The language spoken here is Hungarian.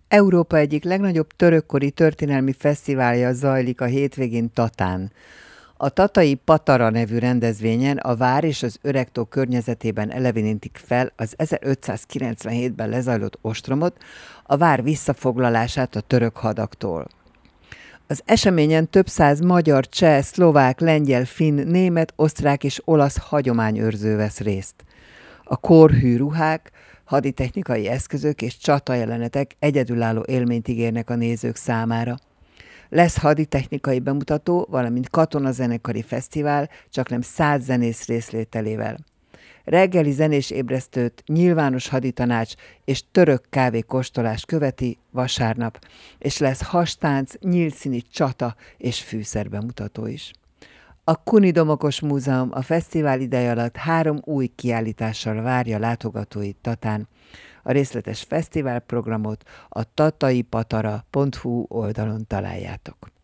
Európa egyik legnagyobb törökkori történelmi fesztiválja zajlik a hétvégén Tatán. A tatai Patara nevű rendezvényen a vár és az Öregtó környezetében elevenítik fel az 1597-ben lezajlott ostromot, a vár visszafoglalását a török hadaktól. Az eseményen több száz magyar, cseh, szlovák, lengyel, finn, német, osztrák és olasz hagyományőrző vesz részt. A korhű ruhák, haditechnikai eszközök és csatajelenetek egyedülálló élményt ígérnek a nézők számára. Lesz haditechnikai bemutató, valamint katonazenekari fesztivál, csaknem 100 zenész részvételével. Reggeli zenés ébresztőt, nyilvános haditanács és török kávé kóstolás követi vasárnap, és lesz hastánc, nyíltszíni csata és fűszerbemutató is. A Kuni Domokos Múzeum a fesztivál ideje alatt 3 új kiállítással várja látogatóit Tatán. A részletes fesztiválprogramot a tataipatara.hu oldalon találjátok.